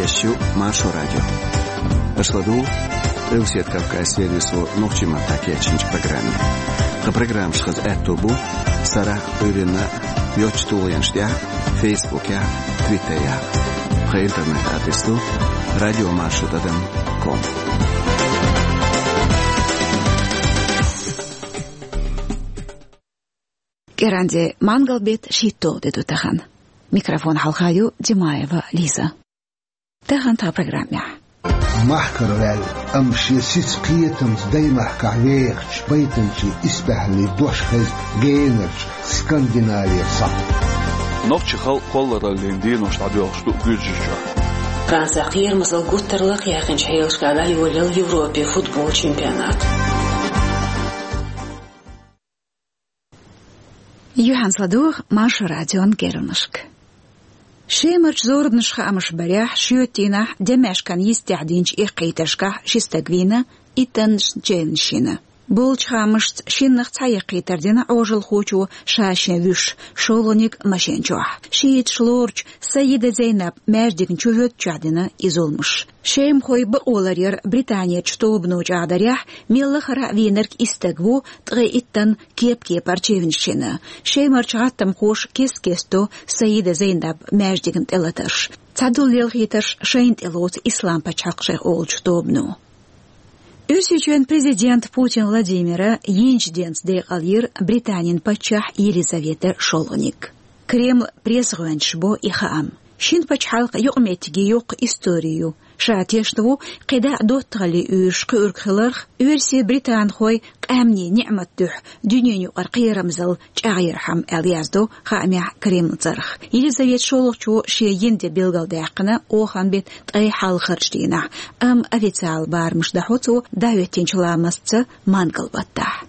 Ещё Маршо радио. Ашладу Эусет Кавказ сервису Новчима такечинч программе. Ха программ шхаз этубу Сара Урина Йочтулянштя Фейсбуке, Твиттере. Ха интернет адресу radiomarsho.com. Керанде Мангалбет Шито дедутахан. Микрофон Халхаю Димаева Лиза. Тахан та программе. محكر أمشي سيسقيتم دايما كعويخش بيتنشي إسبحلي دوشخز جينرش سكندنافيا صح نوفشي خلر الليندين وش تعبير شتو بيجيجا فرنسا قير مثل قطرلق ياخن شحيلش كادا يولل يوروبي فوتبول شامبيونات يوحان صدوق ماش راديون كيرنشك شيمرش زوربنشخ أمش بريح شيوتينا دمش كان يستعدينش إقيتشكح شستقوينا إتنش جينشينا بولش خامشت شينخ تايقي تردينا أوجل خوچو شاشين وش شولونيك ماشينجوح شيد شلورج سيدة زينب ماجدك نشوهت جعدنا إزولمش شيم خوي بقولرير بريطانيا چطوبنو جعدريح ميلخ رأوينرك استقوو تغي إتن كيب برچيونشينا شيمرش غاتم خوش كيس كيستو سيدة زينب ماجدك نتلترش تعدل للغيترش شينت إلوت إسلام بچاقشي أول چطوبنو Үсючен президент Путин Владимира енчденс дейқалир Британин пачах Елизавета Шолоник. Кремль пресс-гуанчбо и хаам. Шин пачхалк юqметиги юq историю. Шаатештву қида доттғали үш қырқыларх үрсе Британ хой қамни ни'маттух дүниеню арқирамзал чағирхам әлияздо хаамях Кремль царх. Елизавет Шолокчу шиенде белгалдақына охан бет тайхал харчдина. Официал бармыш дахоцу даветтенчламасцы мангалбаттах.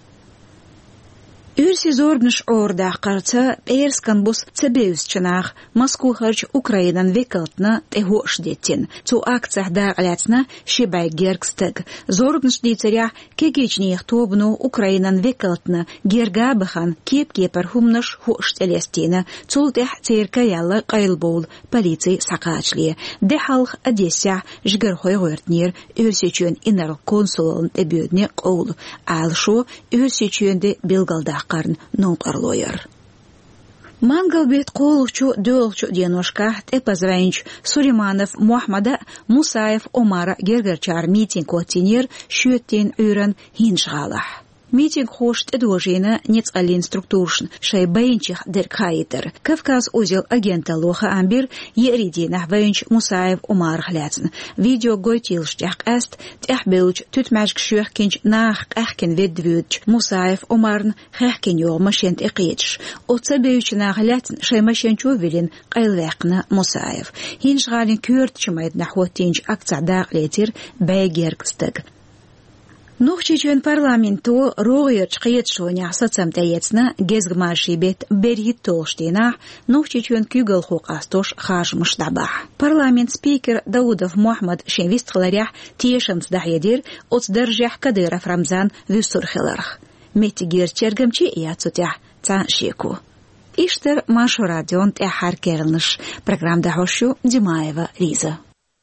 Үрси зорбныш орда қарца Перскан бус цебеус чынах Москву харч Украинан векалтна техош деттен. Цу акциях дағалятна шибай гергстыг. Зорбныш дейцарях кегечнех тобну Украинан векалтна гергабыхан кеп-кепар хумныш хош телестена. Цултех церка ялла қайлбол полицей сақачлие. Дехалх Одесса жгерхой гөртнер үрсечен инар консулын эбедне қол. Алшо үрсеченде белгалдақ قرن نونقرلوير Мангалбет колчу дөлчу деношка тепазрайнч Сулейманов Мухаммада Мусаев Омара гергерчар митинг котинер шүттен үйрен хинжгалах. Митинг хошт эдожена нецалин структуршн шайбайнчих деркайтер. Кавказ узел агента лоха амбир еридина вайнч Мусаев Омар хляцн. Видео гойтилштях аст тяхбелч тутмашк шүхкинч нах ахкен ведвюдч Мусаев Омарн хахкен йо машент эқиетш. Оцабеюч нах хляцн шаймашенчу велин қайлвақна Мусаев. Хинжгалин кюртчмайд нахвотинч акцадақ летир байгергстыг. Нухчичен парламенту роғырч қиетшоня сацамтаецна гезгмаши бет берхит толштина нухчичен күгіл хуқастош хажмыш даба. Парламент спикер Даудов Мухаммад шенвистқларях тиешанс дахедер оцдержах Кадыров Рамзан вюсурхеларх. Метигер чергамчи яцутях цаншеку. Иштер Машу радион тяхар керныш. Программ дахошу Димаева Лиза.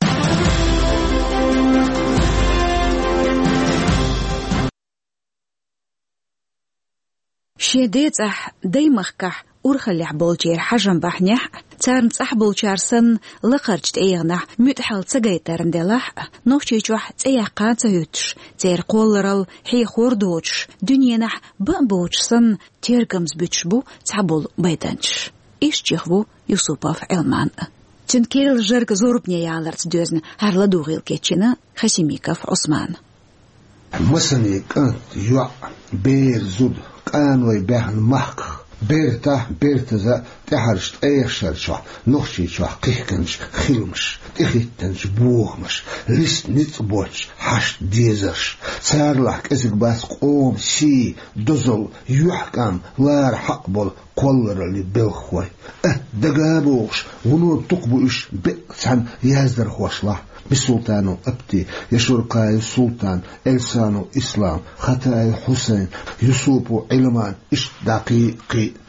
شيديتح ديمخكح أرخلح بولجير حجم بحنيح تارن صح بولجارسن لقرجت ايغنح متحل تسقيترن دلح نوشيجوح تيقا تيوتش تير قولرال حي خوردوش دنينح بمبوشسن تيرقمز بيتشبو تعبول بيدانش إيشجيخبو يوسوبوف علمان تنكيرل جرق زوربني يالرت دوزن هارلا دوغيل كيتشينا خسيميكوف عثمان مسني كانت يوع بير زود كانوا يبيعن محق بيرتا تحرشت ايخشرشو نوشيشو قيحكنش خيلمش تخيتنش بوغمش لست نتبوش حشت ديزرش سارلح كزك باس قوم سي دزل يحكم لار حقبل قولر اللي بالخوي دقابوش ونو تقبوش بقسان يازدر خوشلح بسلطانو أبتي يشورقاي السلطان إلسانو إسلام خطاي حسين يوسوبو علمان إش دقيقي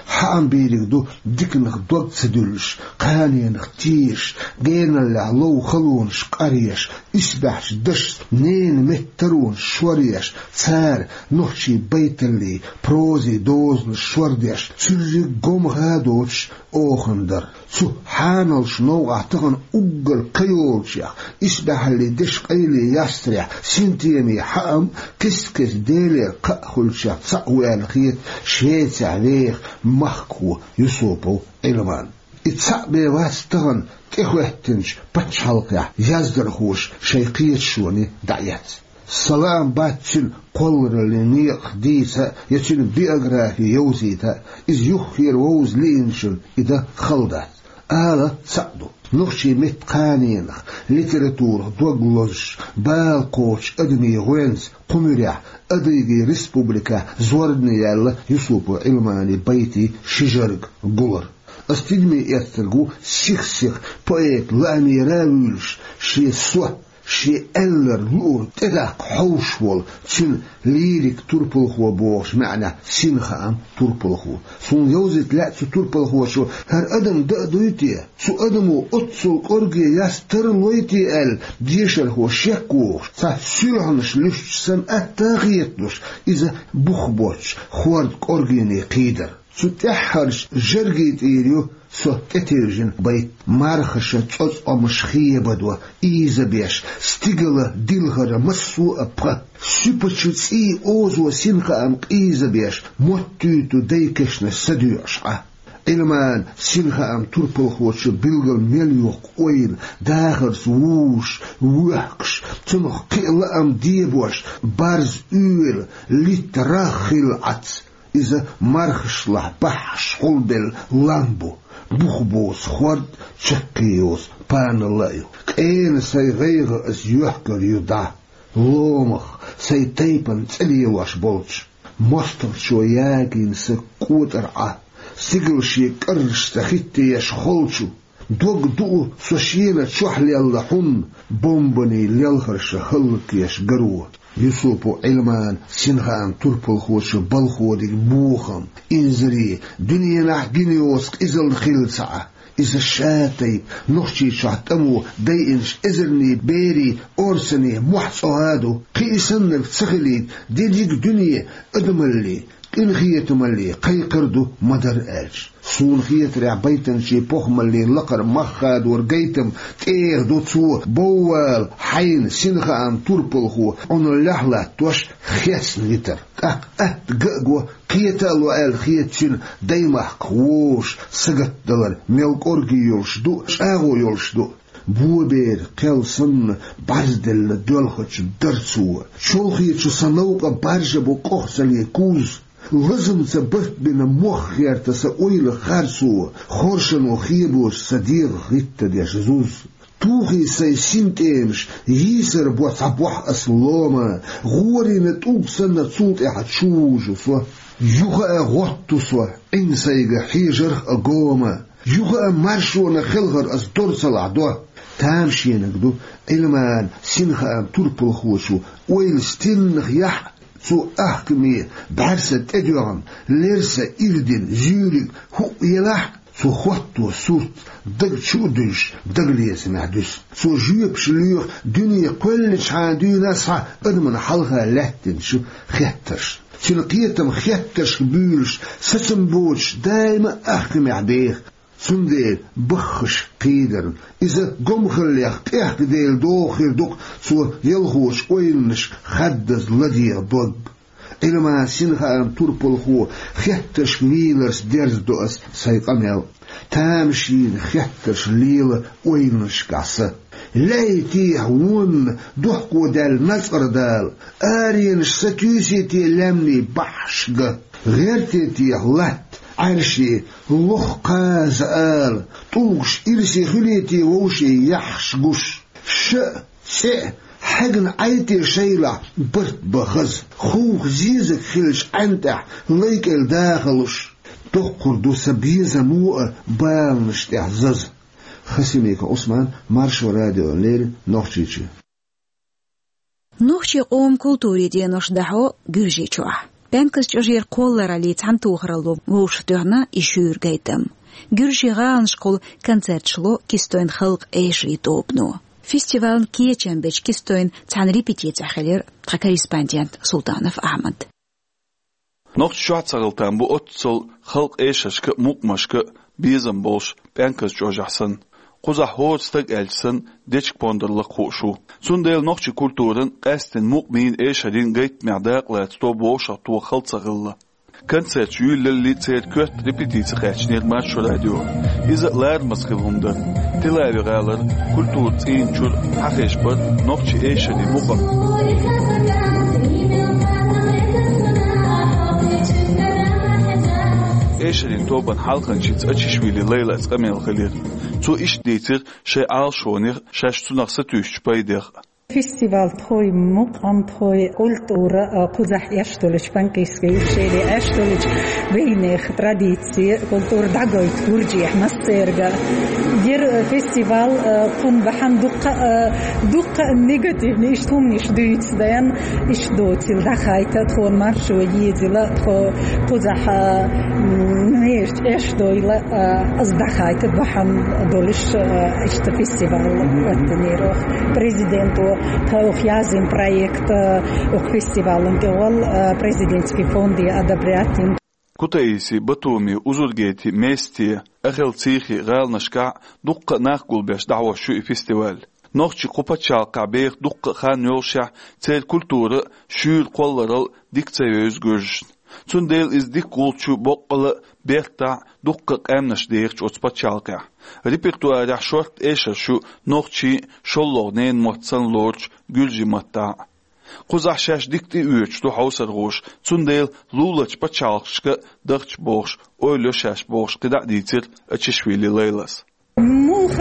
حام بيريدو ديكنخ دوغ تسدلش قانينخ تيش جينا لعلو خلونش قريش إسبحش دش نين مترون شوريش سار نوشي بيت اللي بروزي دوزن شورديش تسرق قوم هادوش أوخندر سبحانالش نوع تغن أقل قيولشيخ إسبح اللي دش قيلي يستريح سنتيمي حام كس ديلي قأخلشيخ تسعوي الخيط شيت عليك مخكو يصوبو إلمان اتسعبي واستغن تخوهتنش باتشالقيا يزدرخوش شيقيت شوني دعيات سلام باتشن قولر لنيق ديسا يتشن بيأغرافي يوزيتا إز يخير ووز لينشن إذا خلدات آلا سعدو نخشي متقانينخ ليتراتور دوغلوش بالقوش أدمي غوينز قمريع أدريغي ريسبوبليكا زوردني يالا يصوبو علماني بيتي شجرق بولر استدمي يترغو سيخ بويت لاني راولش شي سوى شي ألر لور تداق حوشول تشن ليريك توربلخو بوش معنى سينخام توربلخو سون يوزت لا توربلخو شو هر أدم دقدويتي سو أدمو أتصل قرقي يسترلويتي ال ديشل هو شكوش سا سيرهنش لش سن أتاغيتلوش إذا بخبوش خوارد قرقيني قيدر سو تحرش جرقيت إيريو سو تترجن بيت مارخشة تصوص أمشخية بدوا إيزا بيش ستيغلا ديلغر مسو أبقى سوبتشوتس إي أوزو سينخا أمق إيزا بيش موتيتو ديكشنا سديوشعا إلمان سينخا أم توربلخوش بيلغل مليوق قوين داخل سووش وحكش تنخ قيلا أم ديبوش بارز أول لتراخل عطس إذا مرخشله بحش قلبل لامبو بخبوس خورد شكيوس بان اللايو كأين سيغيغ أس يحكر يدع لومخ سيتيبن تليواش بولش مستر شو ياقين سكوت رعا سيقل شي كرش تخيتي يشخلشو دوغ دو سوشينا تشوحلي اللحون بومبني للخرش خلق يشقروه يصوبو علمان سنغان توربلخوش بالخودي بوخم إنزري دنيا نحجيني وسق إزل خلصة إذا الشاتي نخشي شعتمو داينش إزرني بيري أورسني محصو هادو قيسنك تسخلي ديجيك دنيا أدمالي إن خيتم اللي قيقردو مدر ألش سون خيت رع بيتن شي بوخم اللي لقر مخاد ورقيتم تيغ دو تسو بوال حين سنخا أن توربلخو أنو اللحلة توش خيس نيتر قاقو قيتالو آل خيتشن دايمح قوش سقط دلر ملك أرقي يلشدو شاغو يلشدو بوبير قلسن برزدل دولخش درسو شولخيتشو سنوق برجة بو قوخسلي كوز لازم تبرت بين مخير تسأويل خارسو خورشن وخيبوش صديق غيت دي جزوز توخي سيسين تيمش يسر بوصبوح أسلوما غوري نتوب سنة صوت إحتشوج سوا يوغا غوتو سوا إن سيغا حيجر أقوما يوغا مارشو نخلغر أصدرسل عدوه تامشي نقدو إلمان سنخا أم توربلخوشو ويل ستنخ يح سو أحكمي بعرسة أدوان لرسة إردن زيوريك هو يلاح سو خوتو سوت دق شودش دق ليس معدوس سو جيب شليوخ دنيا كل شعادو ناسها أدمن حلقة لاتن شو خيترش سنقيتم خيترش بيلش سسنبوش دايما أحكمي عبيخ سنديل بخش قيدر إذا قمخل يختيح ديل دوخير دوك سو يلخوش وينش خدز لدي ضد إلما سنخا أم توربلخو خيتش ليلرس ديرز دوس سيقامل تامشين خيتش ليل وينش قاسة ليتيه ون دوحكو دال نصر دال آرينش ستيوسيتي لمني بحشق غيرتيتيه لات عرشي لخ قاز آل طوش إرسي خليتي ووشي يحشقش سئ حقن عيتي شيلة برد بخز خوخ زيزك خلش عنتح ليك الداخلش تقر دو سبيزة موء بالنش تحزز خسيميك عثمان مارشو راديو ليل نوخشيشي نوخشي قوم كولتوري دي نوش دحو جوجي چوح بانكس جير قولر اللي تعنتوغرلو ووش دهنا يشور جيتم جرجي غانشقل كونцерт шло كيستوين خلق ايشري توبنو فيستيفال كيچن بيچ كيستوين تان ريبيتيتسا خلير كوريسبوندنت سلطانов احمد نوخ شواتسغلتان بو اوتسل خلق ايششك مقمشك بيزم بولش بانكس جوجحسن قوزا هورستق السن ديچ بوندرلق خوشو سونديل نوخشي كولتورن قاستن مقمين ايشدين غيت معداقلات تو بوشا تو خلصغلا كونцерт يوللي تيت كوت ريبيتيتسا خاچنير مارشو راديو إذا لار مسخلهمدر تلاوي غالر كولتور تينچور حقيشبر نوخشي ايشدين مقم ايشدين توبن حلقن شيت اتششويلي ليلة اسقاميل خلير تو إيش ديتر شيء عالشونير شاشتو ستوش بايدر فيستيفال تخوي مقام تخوي كولتورا قزح يشتولش بانكيسكي شيلي اشتولش بينخ تراديتسي كولتور داغويت ورجيح مستيرغا دير فيستيفال كون بحن دقة نيجاتيف نيش تومنيش دويتس ديان إيش دوتي دخايتا تخون مارشو يديلا تخو قزح نيش إيش دويلا أصدخايتا بحن دولش إيش فيستيفال واتنيروخ بريزيدنتو تاوخ يازم проект фестивален гевал президентский фонд одобрятин كوتايسي بطومي أزورجيتي ميستي أخل تيخي غال نشكع دقة ناقل باش دعوة شو فيستيوال نوخشي قوبا تشالقع بيخ دقة خان يولشع تيل كولتورة شور قولرال ديكتايوز جرجن تنديل إز ديك قولتشو بقل بيختا دقة قامنش ديخش أتبا تشالقع ريبرتوار شورت إيشا شو نوخشي شولوغنين محتسن لورج جلجي مطاع قوزح شاش ديكتي اوش تو حوصر غوش تنديل لولج بچالقشك دغش بوش اويلو شاش بوش قدع ديتر اتششويلي ليلس موخ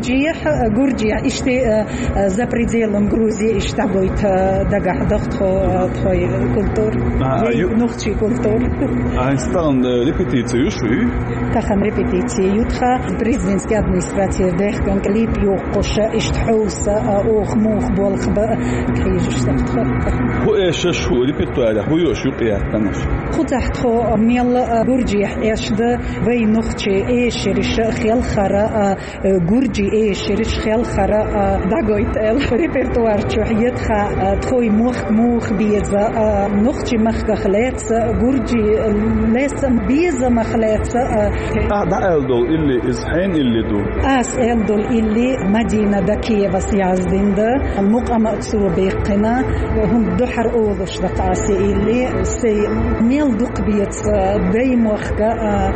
Гурджия иште за пределом Грузии иштагойт дагах тхой культур нухчи культур Айнстан репетицию шуй тахан репетицию ютха президентская администрация дехкан клип юқоша иштхуса ох мух болхб кайжштахтха ху эш шу репертуар ху ёш юқиятанаш خطحتخو ميل Гурджия эшде вей нухчи эшериш хел хара Гурджи эшериш хел хара дагойт эл репертуар чухиетха тхой мух биза нухчи маххлец Гурджи лесен биза махлец دا элдол илли изхайн илли ду اس элдол илли مدينة دكية سيازدين ده المقام أكسو بيقنا هم دحر أوضش دقاسي إلي سي ميل دوق بيت دايموخكا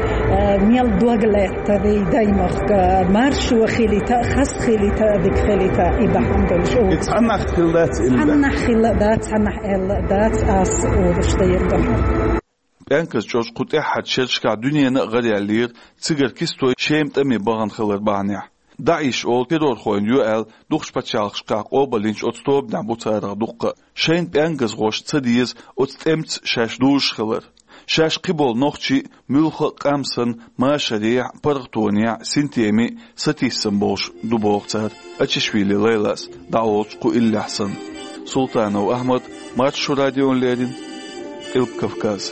ميل دوغلت دايموخكا مارشو خيليتا خاص خيليتا ديك خيليتا إباحم دلشو اتحنخ خلدات اتحنخ خلدات اتحنخ إلدات أس أوضش داير دحر بانكس جوش قد احد شرشكا دنيا غريالير تسيگر كيستوي شيمت امي باغن خلر بانيا داعش اول تيرور خوين يوال دوخش باتشالخشكا اوبلينش اوتستوب نابوتارا دوق شين بانكس غوش تسديز اوتستمت شاش دوش خلر شاش قبول نوخشي ملخ قامسن ما شريع برغتونيا سنتيمي ستيسن بوش دوبوغتار اتششويلي ليلاس دعوش قو إلا حسن سلطانو أحمد مارشو راديون ليرين إلب كفكاز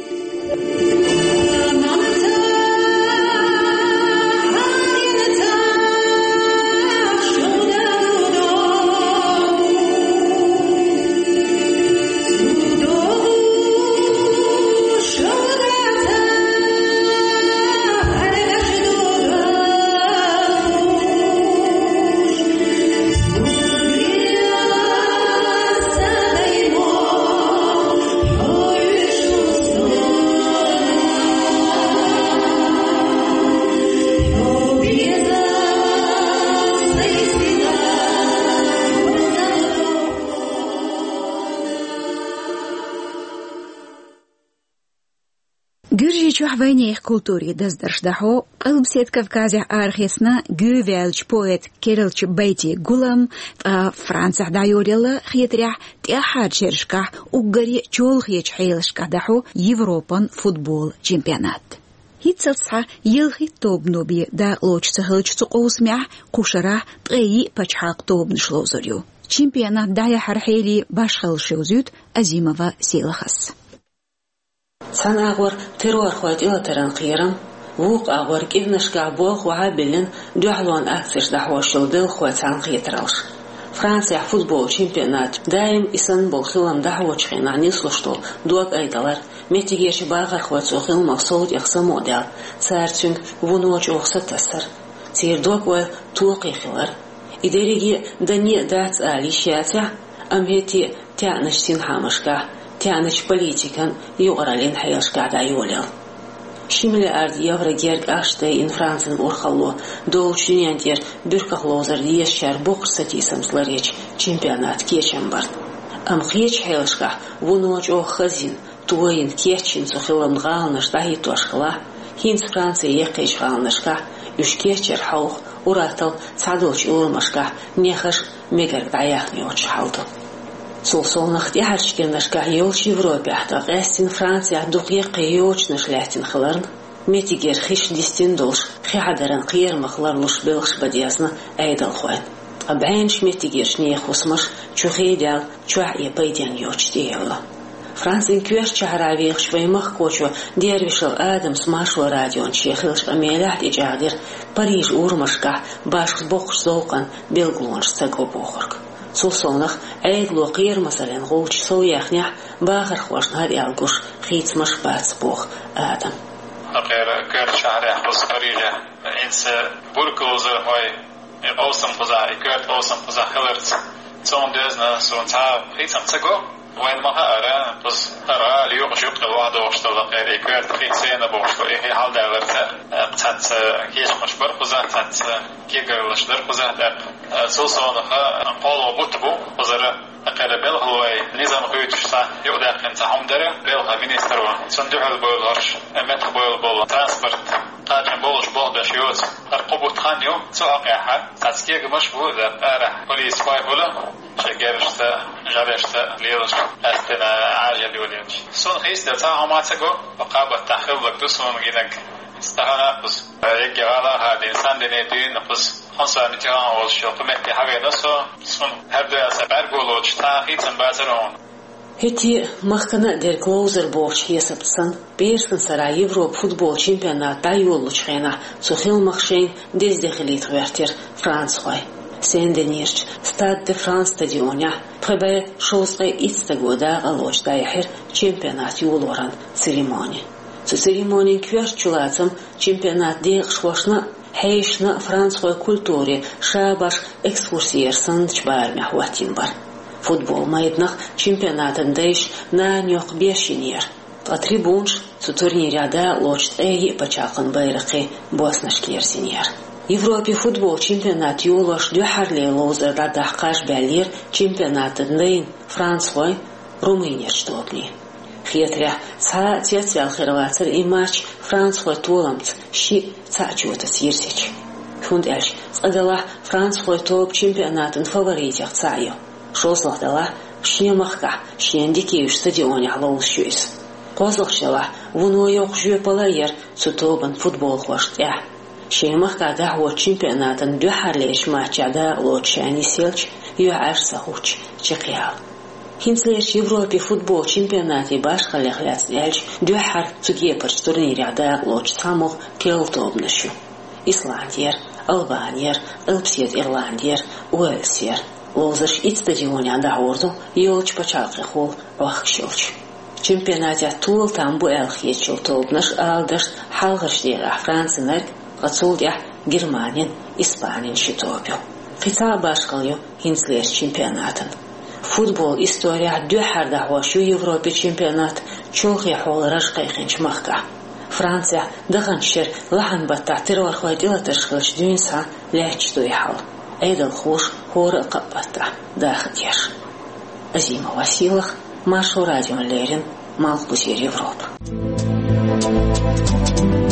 Войне их культуре даздаршдахо, албсет Кавказе архисна гювелч поэт Кириллч Бейти Гулам, Франция дайорила хитрях тяхад чершках угари чолхич хейлшках дахо Европан футбол чемпионат. Хитцалца елхи тобноби да лочца хылчцу qousмях кушара тгеи пачхак тобн шлозорю. Чемпионат дая хархели башхыл шеузют Азимова Селахас. Сан агвар террор хойд илатеран қиырым, вуқ агвар кивнашка болх вағабилін дұғлуан акциш дахуашылдыл хойд сан қиетіралш. Франция футбол чемпионат дайым исан бол хилам дахуачқина нислуштол дуак айдалар, метигеші бағар хойд соқил мақсауд яқса модел, царцюнг вунуач оқса тасар. Цир дуак вай туақи хилар. Идереги дани дац алишятя, амхети тяныш синхамашка, тяныш политикан юғаралин хайылшка да юлел. Шимле ард еврогерг аштей ин Францин урхалло, доучинянтер бюркахлозар ешчар боксатисам слареч чемпионат кечембард. Амхеч хайылшка вунуач охазин, туаин кечин сухилам галнаш дахи туашхла, хинц Франция ехкеч галнашка, юшкечер хаух, уратал цадоч улмашка, нехаш мегар даяхни очхалду. Солнах яхачкинашка ёлч Европе ахтаг эстин Франция дуқиқи ёчнаш лятин хларн, метигер хиш дистин долш, хиадаран қиермахлар луш белш бадязна айдал хуэн. Абайнш метигерш нехусмаш, чухейдял, чуах епайдян ёч дейла. Францин кверш чахаравиях швеймах кочу дервишал Адамс маршал радион чехилш амелят иджадир Париж урмашка башх бохш зоуқан белглонш цагобохорг. Солнах айгло қиермасален ғолч сол яхнях бағар хуашнар ялгуш хитсмаш бац бох Адам. Апер кверш чахарях бос Парижа инс буркозер хой осам поза и кверт осам поза хилерц цон дезна сон та хитсам цаго وين ما هرا بس هرا اليوم شوف الواحد واشتغل غير كويت في سنة بوشتغل إيه حال دارت بتاعت كيش مش برقزة بتاعت كيجرلش درقزة سوسونها قالوا بتبو وزرا أقل هو نظام قيودش صح يقدر أنت هم داره بيلها مينستروا صندوق البولغرش متر بول ترانسبورت قاعد بولش بول دشيوت أرقبوا تخانيو سواقعها تسكيج مش بوده أره بوليس باي بولا شجرشت جرشت ليلش أستنا عاجل وليش صون خيس ده تاعهم ما تجو وقابل تأخذ لك دوسون جينك استهنا بس يجي على هذا إنسان دينيتين بس خمسة متيان والشيء قمتي حاجة نصو صون هبدا سبار قولوش تاخيتن بازرون هتي مخكنا دير كلوزر بوش يسبتسن بيرسن سرا يوروب فوتبول чемпионат دا يولوش خينا سوخيل مخشين ديز دخليت غيرتير فرانس خوي سندنيرش ستاد دي فرانس ستاديونيا تخبي شوسقي إتستاقودا غلوش دا يحير чемпионат يولوران церемонي سو церемонي كويرش چولاتم чемпионат ديغ شوشنا حيشنا فرانس خوي كультوري شاباش экскурсиер سندش بارمي حواتين بار فوتبول маиднах чемпионатын дейш на нёк бешинер. А трибунш су турниряда лочт эйи пачакын байрақи боснашкер синер. Европе футбол чемпионат юлош дюхарле лозерда дахкаш бәлер чемпионатын дейн Францой Румыния штопни. Хетря ца тецвял хервацер и матч Францой толамц ши ца чута сирсеч. Хунд элш цадала Францой топ чемпионатын фаворитях цаю. Шослахдала шемахка шендикеюш стадионе алоушюйс. Козлахшала вунуйох жюпалайер сутобан футбол хваштя. Шемахка дахуа чемпионатын дюхарлеш матчада лочани селч юарса хуч чекял. Хинслеш Европе футбол чемпионате башхалехляц элч дюхар цугепарч турниряда лоч самох келтобнышу. Исландиер, Албаниер, Элпсет Ирландиер, Уэльсер. Лозаш ит стадионе андахорду ёлч пачалқи хол вахшилч. Чемпионате тул тамбу элхечил тобнаш алдаш халгыштера Францинер гацулдя Германин Испанин шитобю. Қица башқалю хинслеш чемпионатын. Футбол история дюхарда хуашу Европе чемпионат чулхи хол рашқайхинч махка. Франция дағаншер лахан батта тервар хвадила ташқылч дюнса лячту яхал. Эйдал хуш хора капата дахтер. Азима Василах, Маршал радио Лерин, Малкусер Европа.